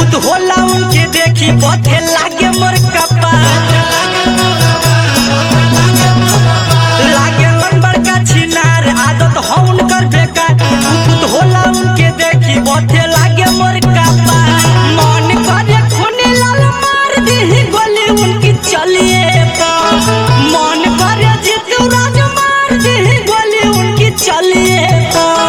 कुत होला उनके देखी पथे लागे मोर कपार लागे मन बड़का छिनार आदत हो उनकर बेकार कुत होला उनके देखी पथे लागे मोर कपार मन करे खूनी लाल मार दी गोली उनकी चलिए मन करे जीतू राज मार दी गोली उनकी चलिए